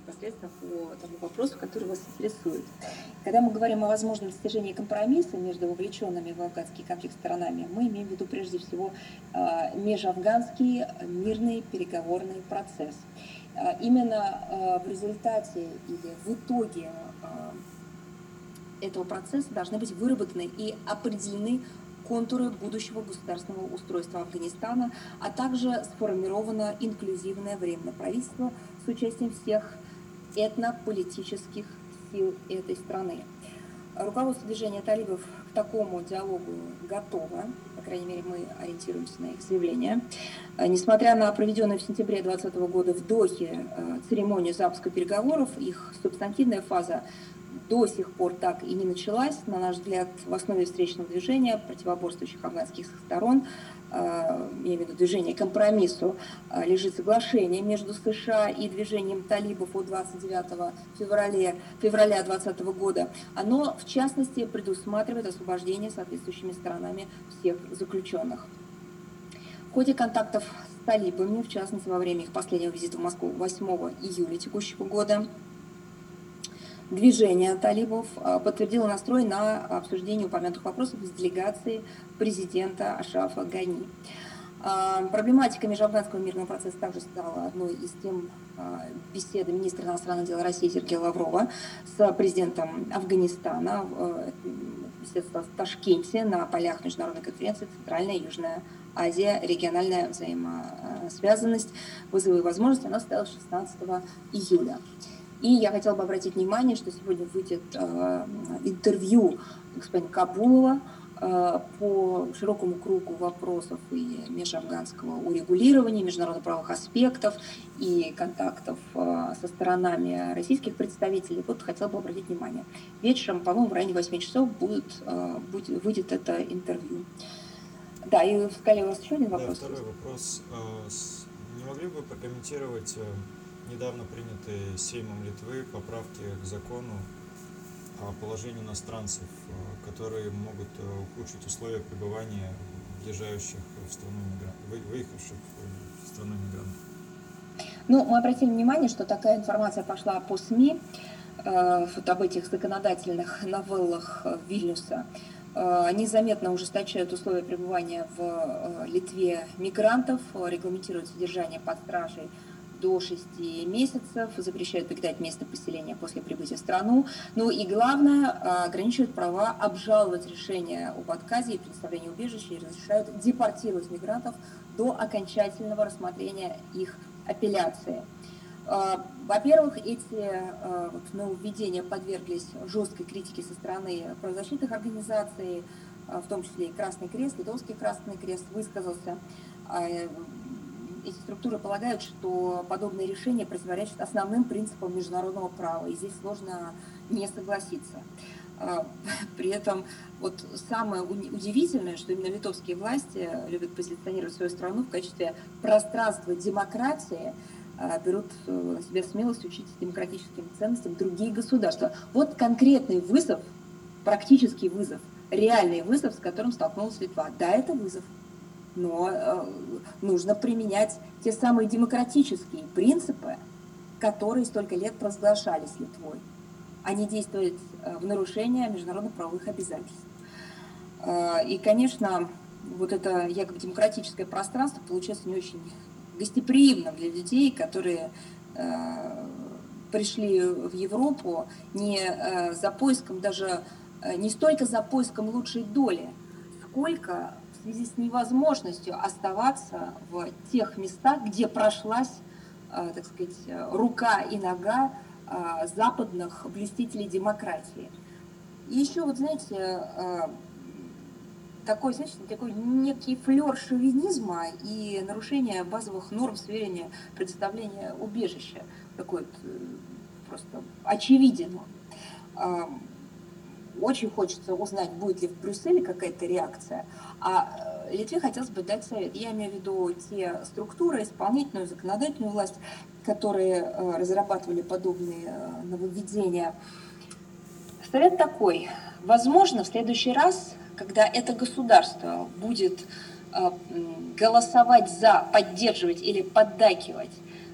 непосредственно по тому вопросу, который вас интересует. Когда мы говорим о возможном достижении компромисса между вовлеченными в афганский конфликт сторонами, мы имеем в виду прежде всего межафганский мирный переговорный процесс. Именно в результате или в итоге этого процесса должны быть выработаны и определены контуры будущего государственного устройства Афганистана, а также сформировано инклюзивное временное правительство с участием всех этнополитических сил этой страны. Руководство движения талибов к такому диалогу готово, по крайней мере, мы ориентируемся на их заявления. Несмотря на проведенную в сентябре 2020 года в Дохе церемонию запуска переговоров, их субстантивная фаза до сих пор так и не началась. На наш взгляд, в основе встречного движения противоборствующих афганских сторон, я имею в виду движение к компромиссу, лежит соглашение между США и движением талибов от 29 февраля 2020 года. Оно, в частности, предусматривает освобождение соответствующими сторонами всех заключенных. В ходе контактов с талибами, в частности, во время их последнего визита в Москву 8 июля текущего года, движение талибов подтвердило настрой на обсуждение упомянутых вопросов с делегацией президента Ашрафа Гани. Проблематика межафганского мирного процесса также стала одной из тем беседы министра иностранных дел России Сергея Лаврова с президентом Афганистана в Ташкенте на полях международной конференции «Центральная и Южная Азия. Региональная взаимосвязанность. Вызовы и возможности». Она состоялась 16 июля. И я хотела бы обратить внимание, что сегодня выйдет интервью господина Кабулова по широкому кругу вопросов и межафганского урегулирования, международно-правовых аспектов и контактов со сторонами российских представителей. Вот хотела бы обратить внимание. Вечером, по-моему, в районе 8 часов выйдет это интервью. Да, и сказали, у вас еще один вопрос? Да, второй вопрос. Не могли бы прокомментировать недавно принятые Сеймом Литвы поправки к закону о положении иностранцев, которые могут ухудшить условия пребывания въезжающих в страну выехавших в страну мигрантов? Ну, мы обратили внимание, что такая информация пошла по СМИ вот об этих законодательных новеллах Вильнюса. Они заметно ужесточают условия пребывания в Литве мигрантов, регламентируют содержание под стражей до 6 месяцев, запрещают покидать место поселения после прибытия в страну. Ну и главное, ограничивают права обжаловать решения об отказе и предоставлении убежища и разрешают депортировать мигрантов до окончательного рассмотрения их апелляции. Во-первых, эти нововведения подверглись жесткой критике со стороны правозащитных организаций, в том числе и Красный Крест, Литовский Красный Крест высказался. Эти структуры полагают, что подобные решения противоречат основным принципам международного права, и здесь сложно не согласиться. При этом вот самое удивительное, что именно литовские власти любят позиционировать свою страну в качестве пространства демократии, берут на себя смелость учить демократическим ценностям другие государства. Вот конкретный вызов, практический вызов, реальный вызов, с которым столкнулась Литва. Да, это вызов. Но нужно применять те самые демократические принципы, которые столько лет провозглашались Литвой, а не действовать в нарушение международных правовых обязательств. И, конечно, вот это якобы демократическое пространство получается не очень гостеприимным для людей, которые пришли в Европу не за поиском, даже не столько за поиском лучшей доли, сколько в связи с невозможностью оставаться в тех местах, где прошлась, так сказать, рука и нога западных блюстителей демократии. И еще, вот знаете, такой некий флер шовинизма и нарушение базовых норм сфере предоставления убежища. Такой вот просто очевиден. Очень хочется узнать, будет ли в Брюсселе какая-то реакция. А Литве хотелось бы дать совет. Я имею в виду те структуры, исполнительную, законодательную власть, которые разрабатывали подобные нововведения. Совет такой. Возможно, в следующий раз, когда это государство будет голосовать за, поддерживать или поддакивать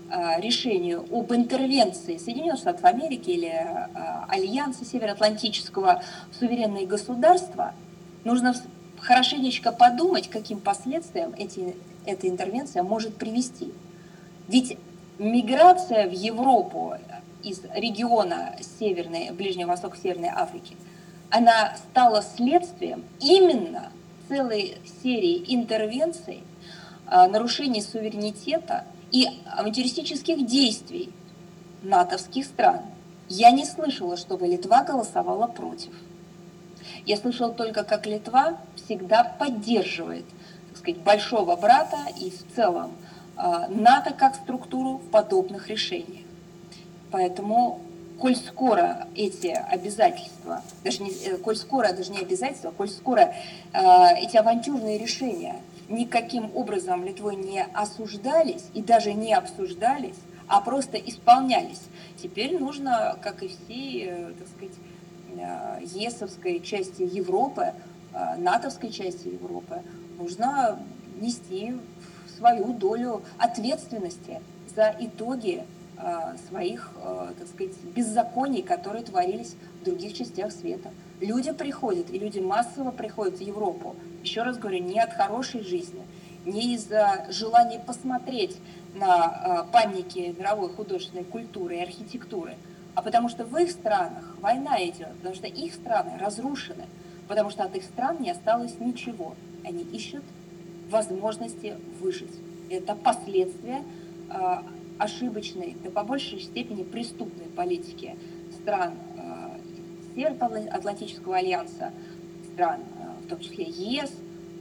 решению об интервенции Соединенных Штатов Америки или Альянса Североатлантического в суверенные государства, нужно хорошенечко подумать, к каким последствиям эта интервенция может привести. Ведь миграция в Европу из региона Ближнего Востока, Северной Африки, она стала следствием именно целой серии интервенций, нарушений суверенитета и авантюристических действий натовских стран. Я не слышала, чтобы Литва голосовала против. Я слышала только, как Литва всегда поддерживает, так сказать, большого брата и в целом НАТО как структуру в подобных решениях. Поэтому, коль скоро эти обязательства, даже не обязательства, коль скоро эти авантюрные решения никаким образом Литвой не осуждались и даже не обсуждались, а просто исполнялись, теперь нужно, как и всей, так сказать, ЕСовской части Европы, натовской части Европы, нужно нести свою долю ответственности за итоги своих, так сказать, беззаконий, которые творились в других частях света. Люди приходят, и люди массово приходят в Европу, еще раз говорю, не от хорошей жизни, не из-за желания посмотреть на памятники мировой художественной культуры и архитектуры, а потому что в их странах война идет, потому что их страны разрушены, потому что от их стран не осталось ничего. Они ищут возможности выжить. Это последствия ошибочной, да по большей степени преступной политики стран Североатлантического альянса, стран, в том числе ЕС,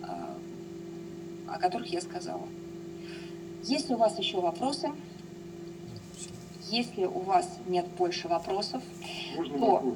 о которых я сказала. Если у вас еще вопросы, если у вас нет больше вопросов, Можно то... вопрос?